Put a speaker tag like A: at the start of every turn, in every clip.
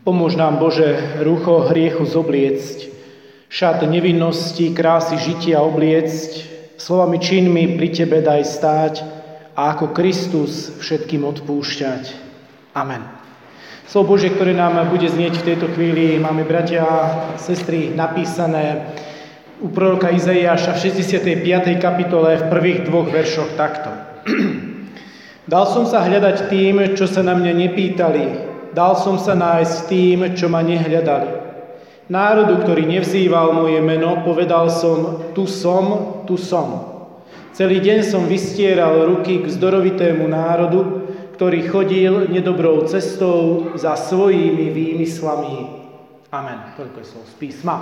A: Pomôž nám, Bože, rúcho hriechu zobliecť, šat nevinnosti, krásy žitia obliecť, slovami činmi pri Tebe daj stáť a ako Kristus všetkým odpúšťať. Amen. Slovo Božie, ktoré nám bude znieť v tejto chvíli, máme, bratia a sestry, napísané u proroka Izaiáša v 65. kapitole v prvých 2 veršoch takto. Dal som sa hľadať tým, čo sa na mňa nepýtali. Dal som sa nájsť tým, čo ma nehľadali. Národu, ktorý nevzýval moje meno, povedal som, tu som, tu som. Celý deň som vystieral ruky k zdorovitému národu, ktorý chodil nedobrou cestou za svojimi výmyslami. Amen. Toľko je slov z písma.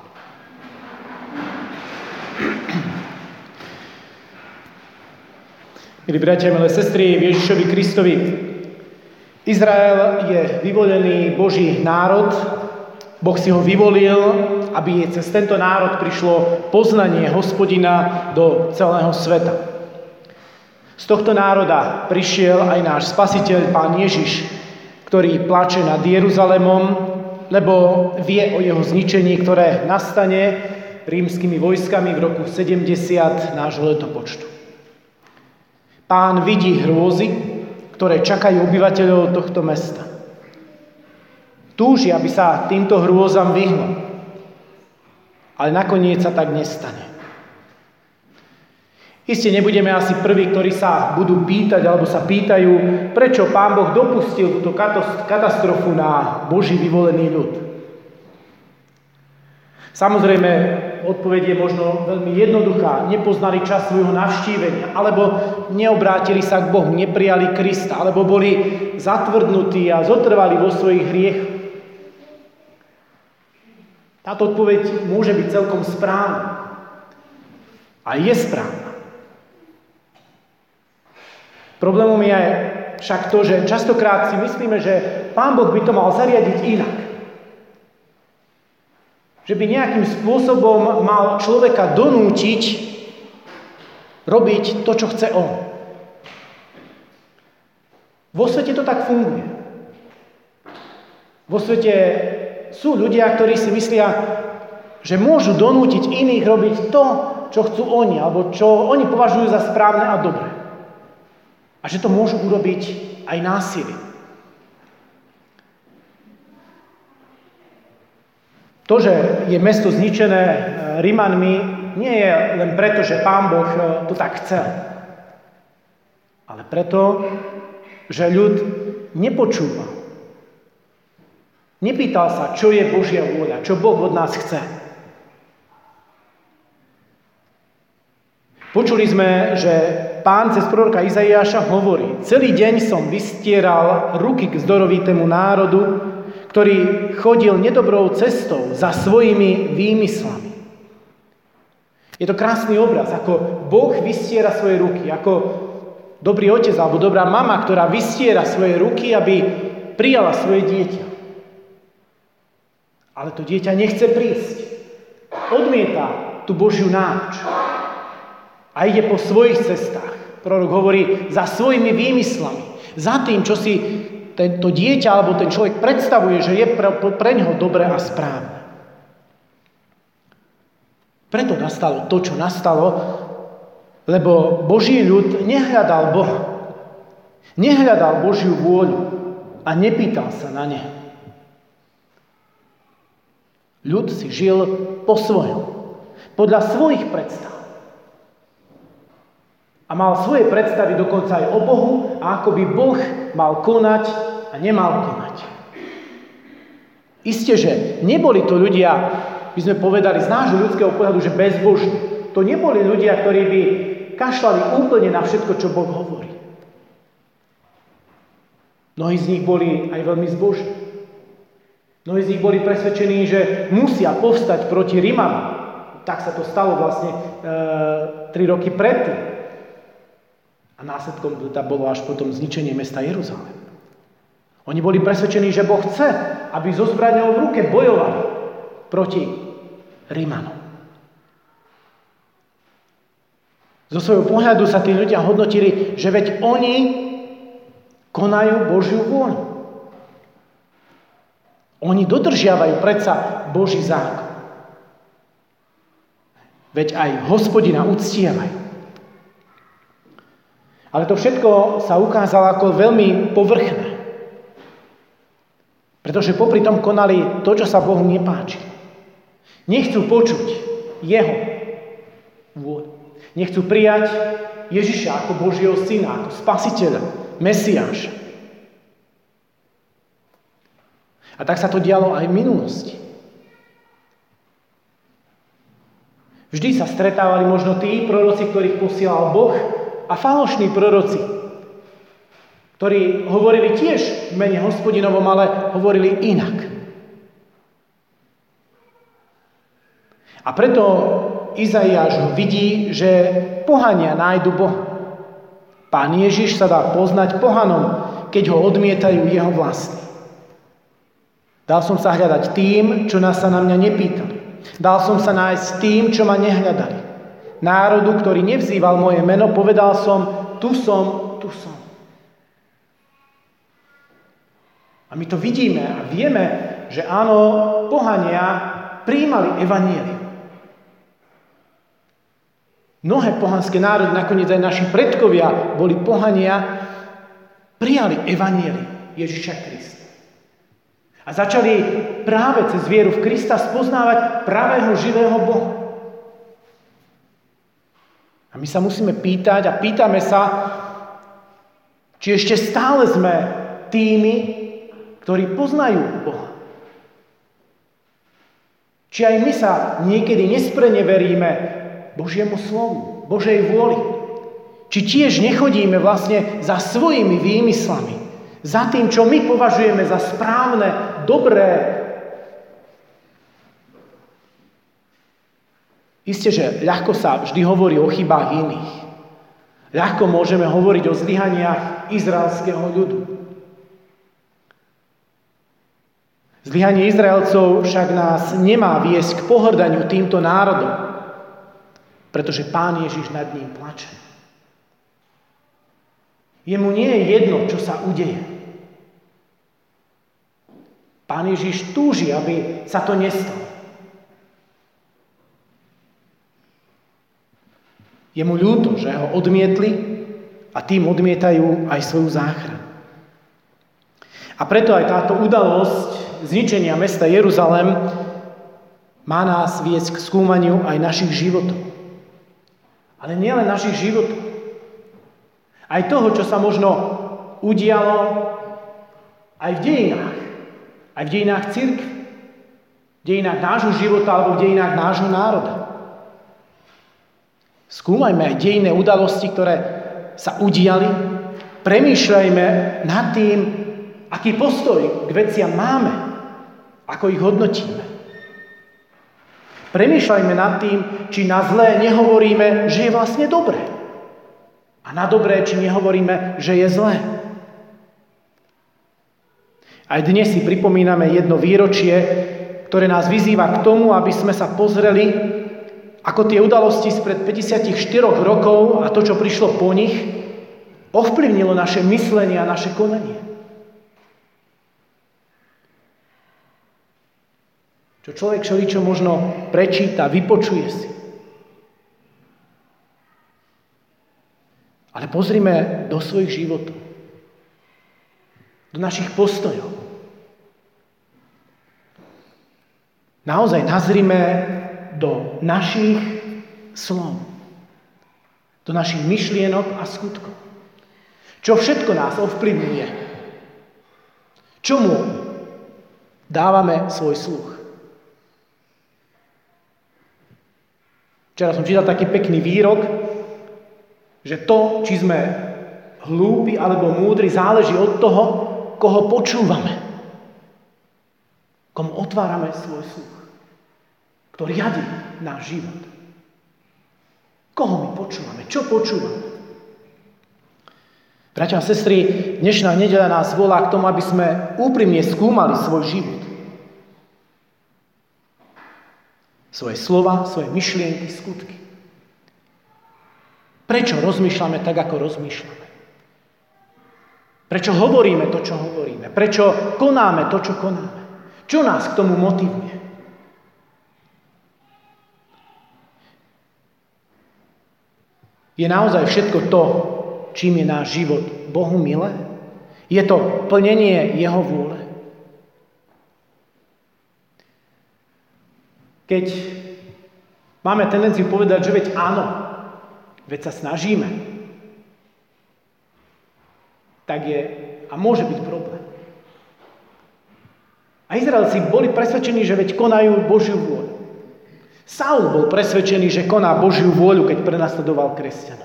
A: Milí bratia, milé sestry, v Ježišovi Kristovi, Izrael je vyvolený Boží národ. Boh si ho vyvolil, aby cez tento národ prišlo poznanie Hospodina do celého sveta. Z tohto národa prišiel aj náš Spasiteľ, Pán Ježiš, ktorý plače nad Jeruzalémom, lebo vie o jeho zničení, ktoré nastane rímskymi vojskami v roku 70 nášho letopočtu. Pán vidí hrôzy, ktoré čakajú obyvateľov tohto mesta. Túži, aby sa týmto hrôzam vyhnul. Ale nakoniec sa tak nestane. Isté nebudeme asi prví, ktorí sa budú pýtať alebo sa pýtajú, prečo Pán Boh dopustil túto katastrofu na Boží vyvolený ľud. Samozrejme, odpoveď je možno veľmi jednoduchá. Nepoznali čas svojho navštívenia, alebo neobrátili sa k Bohu, neprijali Krista, alebo boli zatvrdnutí a zotrvali vo svojich hriechoch. Táto odpoveď môže byť celkom správna. A je správna. Problémom je však to, že častokrát si myslíme, že Pán Boh by to mal zariadiť inak. Že by nejakým spôsobom mal človeka donútiť robiť to, čo chce on. Vo svete to tak funguje. Vo svete sú ľudia, ktorí si myslia, že môžu donútiť iných robiť to, čo chcú oni, alebo čo oni považujú za správne a dobré. A že to môžu urobiť aj násilím. To, že je mesto zničené Rimanmi, nie je len preto, že Pán Boh to tak chcel. Ale preto, že ľud nepočúval. Nepýtal sa, čo je Božia vôľa, čo Boh od nás chce. Počuli sme, že Pán cez proroka Izaiáša hovorí, celý deň som vystieral ruky k zdorovitému národu, ktorý chodil nedobrou cestou za svojimi výmyslami. Je to krásny obraz, ako Boh vystiera svoje ruky, ako dobrý otec alebo dobrá mama, ktorá vystiera svoje ruky, aby prijala svoje dieťa. Ale to dieťa nechce prísť. Odmieta tú Božiu náuč. A ide po svojich cestách. Prorok hovorí, za svojimi výmyslami. Za tým, čo si to dieťa alebo ten človek predstavuje, že je pre ňoho dobré a správne. Preto nastalo to, čo nastalo, lebo Boží ľud nehľadal Boha. Nehľadal Božiu vôľu a nepýtal sa na ne. Ľud si žil po svojom, podľa svojich predstav. A mal svoje predstavy dokonca aj o Bohu a ako by Boh mal konať a nemal konať. Isté, že neboli to ľudia, by sme povedali z nášho ľudského pohľadu, že bezbožní. To neboli ľudia, ktorí by kašľali úplne na všetko, čo Boh hovorí. Mnohí z nich boli aj veľmi zbožní. Mnohí z nich boli presvedčení, že musia povstať proti Rimanom. Tak sa to stalo vlastne 3 roky predtým. A následkom to bolo až potom zničenie mesta Jeruzalém. Oni boli presvedčení, že Boh chce, aby so zbraňou v ruke bojovali proti Rimanom. Zo svojho pohľadu sa tí ľudia hodnotili, že veď oni konajú Božiu vôľu. Oni dodržiavajú predsa Boží zákon. Veď aj Hospodina uctievajú. Ale to všetko sa ukázalo ako veľmi povrchné. Pretože popri tom konali to, čo sa Bohu nepáči. Nechcú počuť jeho vôľu. Nechcú prijať Ježiša ako Božieho syna, ako spasiteľa, Mesiáša. A tak sa to dialo aj v minulosti. Vždy sa stretávali možno tí proroci, ktorých posielal Boh, a falošní proroci, ktorí hovorili tiež v mene Hospodinovom, ale hovorili inak. A preto Izaiáš vidí, že pohania nájdu Boha. Pán Ježiš sa dá poznať pohanom, keď ho odmietajú jeho vlastní. Dal som sa hľadať tým, čo sa na mňa nepýtali. Dal som sa nájsť tým, čo ma nehľadali. Národu, ktorý nevzýval moje meno, povedal som, tu som, tu som. A my to vidíme a vieme, že áno, pohania prijímali evanjelium. Mnohé pohanské národy, nakoniec aj naši predkovia boli pohania, prijali evanjelium Ježiša Krista. A začali práve cez vieru v Krista spoznávať pravého, živého Boha. A my sa musíme pýtať a pýtame sa, či ešte stále sme tými, ktorí poznajú Boha. Či aj my sa niekedy nespreneveríme Božiemu slovu, Božej vôli. Či tiež nechodíme vlastne za svojimi výmyslami, za tým, čo my považujeme za správne, dobré. Isté, že ľahko sa vždy hovorí o chybách iných. Ľahko môžeme hovoriť o zlyhaniach izraelského ľudu. Zlyhanie Izraelcov však nás nemá viesť k pohrdaniu týmto národom, pretože Pán Ježiš nad ním plače. Jemu nie je jedno, čo sa udeje. Pán Ježiš túži, aby sa to nestalo. Je mu ľúto, že ho odmietli a tým odmietajú aj svoju záchranu. A preto aj táto udalosť zničenia mesta Jeruzalém má nás viesť k skúmaniu aj našich životov. Ale nielen našich životov. Aj toho, čo sa možno udialo aj v dejinách. Aj v dejinách cirkvi. V dejinách nášho života alebo v dejinách nášho národa. Skúmajme aj dejinné udalosti, ktoré sa udiali. Premýšľajme nad tým, aký postoj k veciam máme, ako ich hodnotíme. Premýšľajme nad tým, či na zlé nehovoríme, že je vlastne dobré. A na dobré, či nehovoríme, že je zlé. Aj dnes si pripomíname jedno výročie, ktoré nás vyzýva k tomu, aby sme sa pozreli, ako tie udalosti spred 54 rokov a to, čo prišlo po nich, ovplyvnilo naše myslenie a naše konanie. Čo človek všeličo možno prečíta, vypočuje si. Ale pozrime do svojich životov. Do našich postojov. Naozaj nazrime do našich slov. Do našich myšlienok a skutkov. Čo všetko nás ovplyvňuje. Čomu dávame svoj sluch. Včera som čítal taký pekný výrok, že to, či sme hlúpi alebo múdri, záleží od toho, koho počúvame. Komu otvárame svoj sluch, ktorý riadi náš život. Koho my počúvame? Čo počúvame? Bratia a sestry, dnešná nedeľa nás volá k tomu, aby sme úprimne skúmali svoj život. Svoje slova, svoje myšlienky, skutky. Prečo rozmýšľame tak, ako rozmýšľame? Prečo hovoríme to, čo hovoríme? Prečo konáme to, čo konáme? Čo nás k tomu motivuje? Je naozaj všetko to, čím je náš život Bohu milé? Je to plnenie Jeho vôle? Keď máme tendenciu povedať, že veď áno, veď sa snažíme, tak je a môže byť problém. A Izraelci boli presvedčení, že veď konajú Božiu vôľu. Saul bol presvedčený, že koná Božiu vôľu, keď prenasledoval kresťanov.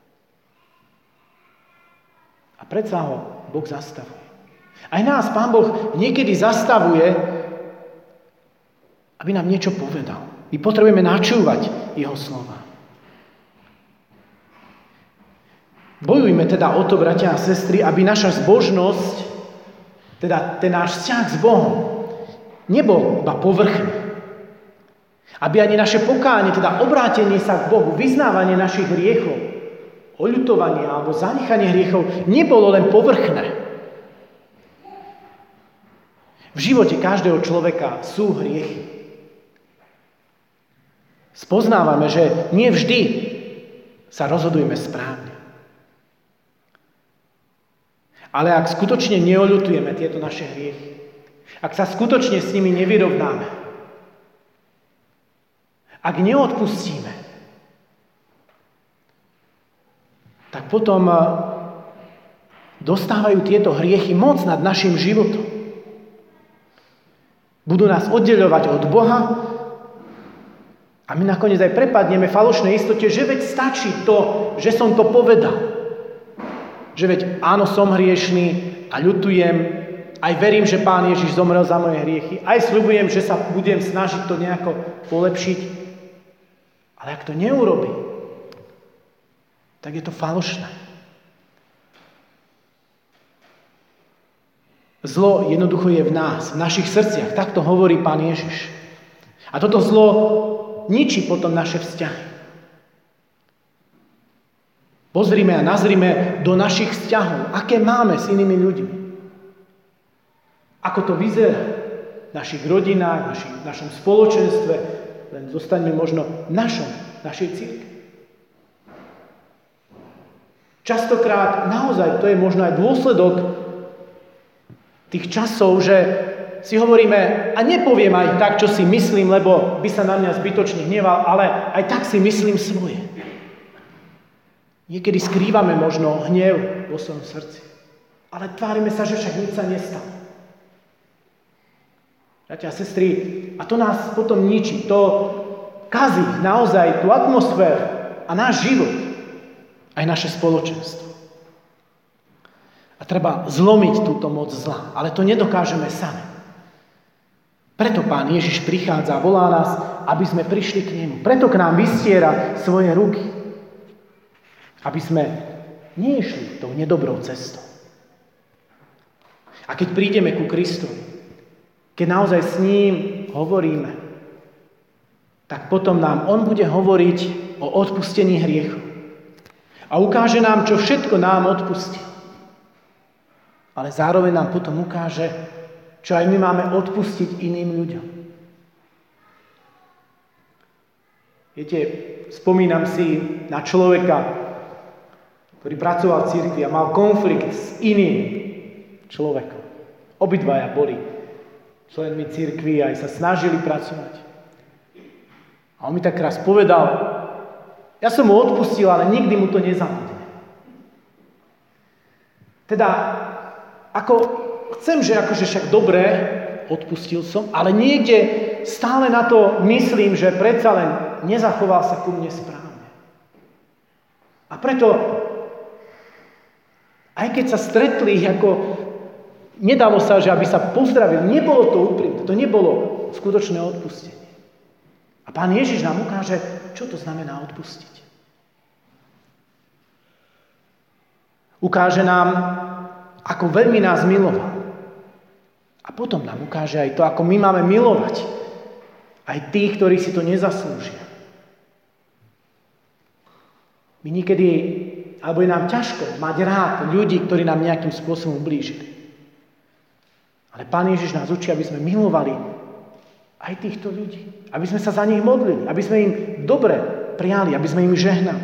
A: A predsa ho Boh zastavuje. Aj nás Pán Boh niekedy zastavuje, aby nám niečo povedal. My potrebujeme načúvať Jeho slova. Bojujme teda o to, bratia a sestry, aby naša zbožnosť, teda ten náš vzťah s Bohom, nebol iba povrchný. Aby ani naše pokánie, teda obrátenie sa k Bohu, vyznávanie našich hriechov, oľutovanie alebo zanechanie hriechov nebolo len povrchné. V živote každého človeka sú hriechy. Spoznávame, že nie vždy sa rozhodujeme správne. Ale ak skutočne neoľutujeme tieto naše hriechy, ak sa skutočne s nimi nevyrovnáme, ak neodpustíme, tak potom dostávajú tieto hriechy moc nad našim životom. Budú nás oddeľovať od Boha a my nakoniec aj prepadneme falošnej istote, že veď stačí to, že som to povedal. Že veď áno, som hriešný a ľutujem, aj verím, že Pán Ježiš zomrel za moje hriechy, aj sľubujem, že sa budem snažiť to nejako polepšiť. Ale ak to neurobí, tak je to falošné. Zlo jednoducho je v nás, v našich srdciach. Tak to hovorí Pán Ježiš. A toto zlo ničí potom naše vzťahy. Pozrime a nazrime do našich vzťahov, aké máme s inými ľuďmi. Ako to vyzerá v našich rodinách, v našom spoločenstve, len zostaňme možno v našej cirkvi. Častokrát naozaj to je možno aj dôsledok tých časov, že si hovoríme a nepoviem aj tak, čo si myslím, lebo by sa na mňa zbytočne hneval, ale aj tak si myslím svoje. Niekedy skrývame možno hnev vo svojom srdci, ale tvárime sa, že však nič sa nestalo. Bratia a sestry, a to nás potom ničí, to kazí naozaj tú atmosféru a náš život, aj naše spoločenstvo. A treba zlomiť túto moc zla, ale to nedokážeme sami. Preto Pán Ježiš prichádza a volá nás, aby sme prišli k nemu. Preto k nám vystiera svoje ruky. Aby sme neišli tou nedobrou cestou. A keď prídeme ku Kristovi, keď naozaj s ním hovoríme, tak potom nám on bude hovoriť o odpustení hriechov. A ukáže nám, čo všetko nám odpustil. Ale zároveň nám potom ukáže, čo aj my máme odpustiť iným ľuďom. Viete, spomínam si na človeka, ktorý pracoval v cirkvi a mal konflikt s iným človekom. Obidvaja boli členmi cirkvi a aj sa snažili pracovať. A on mi tak raz povedal, ja som mu odpustil, ale nikdy mu to nezabudne. Teda, chcem, že akože však dobre, odpustil som, ale niekde stále na to myslím, že predsa len nezachoval sa ku mne správne. A preto, aj keď sa stretli, nedalo sa, že aby sa pozdravili, nebolo to úprimné, to nebolo skutočné odpustenie. A Pán Ježiš nám ukáže, čo to znamená odpustiť. Ukáže nám, ako veľmi nás miloval. A potom nám ukáže aj to, ako my máme milovať aj tých, ktorí si to nezaslúžia. My niekedy, alebo je nám ťažko mať rád ľudí, ktorí nám nejakým spôsobom ublížili. Ale Pán Ježiš nás učí, aby sme milovali aj týchto ľudí. Aby sme sa za nich modlili, aby sme im dobre prijali, aby sme im žehnali.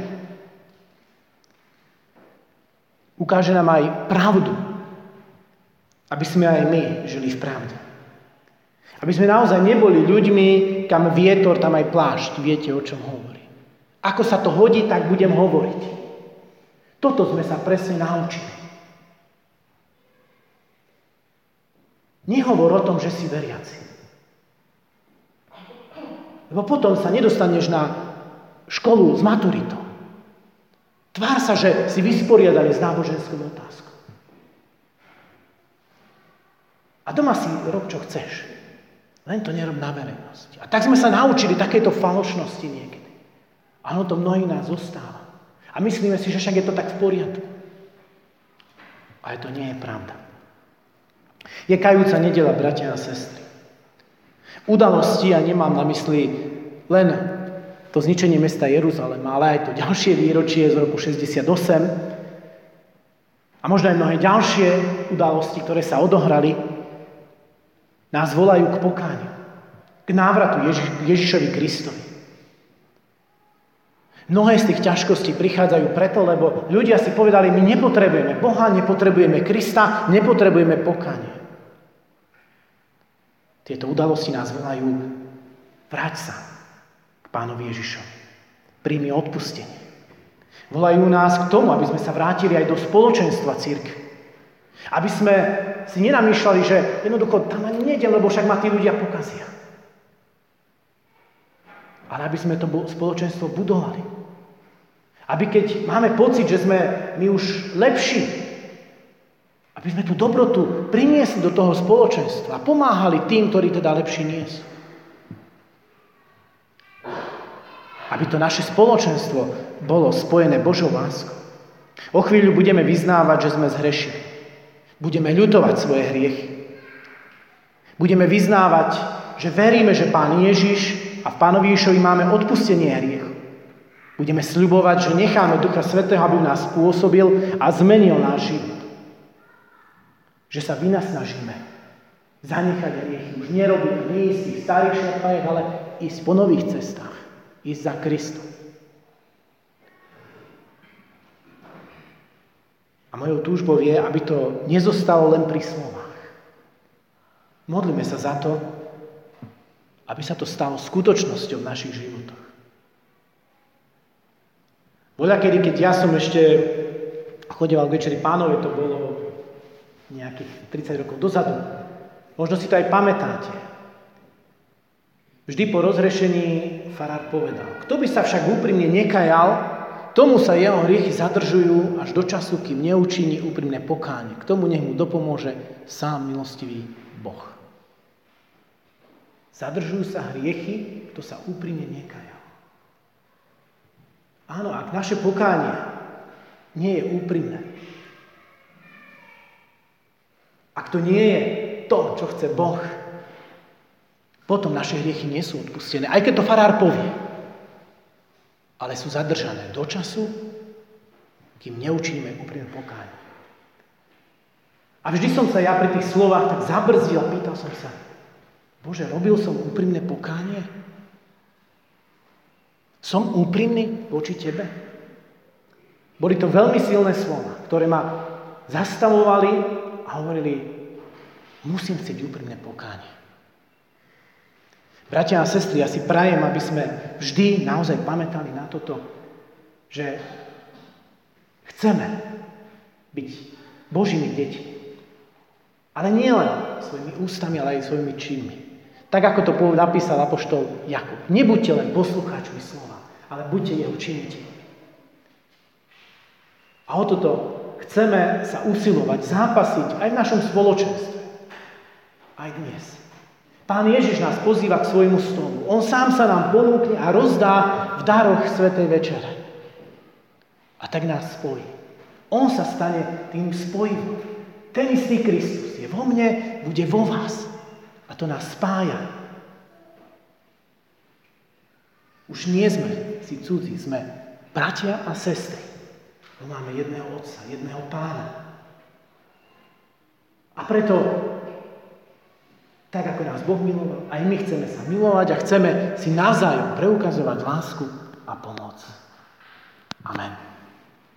A: Ukáže nám aj pravdu, aby sme aj my žili v pravde. Aby sme naozaj neboli ľuďmi, kam vietor, tam aj plášť. Viete, o čom hovorí. Ako sa to hodí, tak budem hovoriť. Toto sme sa presne naučili. Nehovor o tom, že si veriaci. Lebo potom sa nedostaneš na školu s maturitou. Tvár sa, že si vysporiadaný s náboženskou otázkou. A doma si rob, čo chceš. Len to nerob na verejnosti. A tak sme sa naučili takéto falošnosti niekedy. A ono to mnohých nás zostáva. A myslíme si, že však je to tak v poriadku. Ale to nie je pravda. Je kajúca nedeľa, bratia a sestry. Udalosti, a nemám na mysli len to zničenie mesta Jeruzalema, ale aj to ďalšie výročie z roku 68 a možno aj mnohé ďalšie udalosti, ktoré sa odohrali, nás volajú k pokániu, k návratu Ježišovi Kristovi. Mnohé z tých ťažkostí prichádzajú preto, lebo ľudia si povedali, my nepotrebujeme Boha, nepotrebujeme Krista, nepotrebujeme pokánie. Tieto udalosti nás volajú, vráť sa k Pánovi Ježišovi. Príjmi odpustenie. Volajú nás k tomu, aby sme sa vrátili aj do spoločenstva cirkvi. Aby sme si nenamýšľali, že jednoducho tam ani nejde, lebo však ma tí ľudia pokazia. Ale aby sme to spoločenstvo budovali. Aby keď máme pocit, že sme my už lepší, aby sme tú dobrotu priniesli do toho spoločenstva a pomáhali tým, ktorí teda lepší nie sú. Aby to naše spoločenstvo bolo spojené Božou láskou. O chvíľu budeme vyznávať, že sme zhrešili. Budeme ľutovať svoje hriechy. Budeme vyznávať, že veríme, že Pán Ježiš a v Pánovi Ježišovi máme odpustenie hriechu. Budeme sľubovať, že necháme Ducha Svätého, aby v nás pôsobil a zmenil náš život. Že sa vynasnažíme zanechať hriechy. Už nerobiť, neísť v starých šľapajach, ale ísť po nových cestách. Ísť za Kristom. A mojou túžbou je, aby to nezostalo len pri slovách. Modlíme sa za to, aby sa to stalo skutočnosťou v našich životoch. Voľakedy, keď ja som ešte chodieval k Večeri Pánovej, to bolo nejakých 30 rokov dozadu. Možno si to aj pamätáte. Vždy po rozhrešení farár povedal, kto by sa však úprimne nekajal, tomu sa jeho hriechy zadržujú až do času, kým neučiní úprimné pokánie. K tomu nech mu dopomôže sám milostivý Boh. Zadržujú sa hriechy, kto sa úprimne nekajal. Áno, ak naše pokánie nie je úprimné, ak to nie je to, čo chce Boh, potom naše hriechy nie sú odpustené. Aj keď to farár povie. Ale sú zadržané do času, kým neučiníme úprimné pokánie. A vždy som sa ja pri tých slovách tak zabrzdil a pýtal som sa, Bože, robil som úprimné pokánie? Som úprimný voči Tebe? Boli to veľmi silné slova, ktoré ma zastavovali a hovorili, musím chcieť úprimné pokánie. Bratia a sestry, ja si prajem, aby sme vždy naozaj pamätali na toto, že chceme byť Božími deťmi. Ale nie len svojimi ústami, ale aj svojimi činmi. Tak, ako to napísal apoštol Jakub. Nebuďte len poslucháčmi slova, ale buďte jeho činiteľmi. A o toto chceme sa usilovať, zápasiť aj v našom spoločenstve. Aj dnes. Pán Ježiš nás pozýva k svojmu stolu. On sám sa nám ponúkne a rozdá v daroch svätej večere. A tak nás spojí. On sa stane tým spojivým. Ten istý Kristus je vo mne, bude vo vás. A to nás spája. Už nie sme si cudzí, sme bratia a sestry. My máme jedného Otca, jedného Pána. A preto Tak ako nás Boh miloval, aj my chceme sa milovať a chceme si navzájom preukazovať lásku a pomoc. Amen.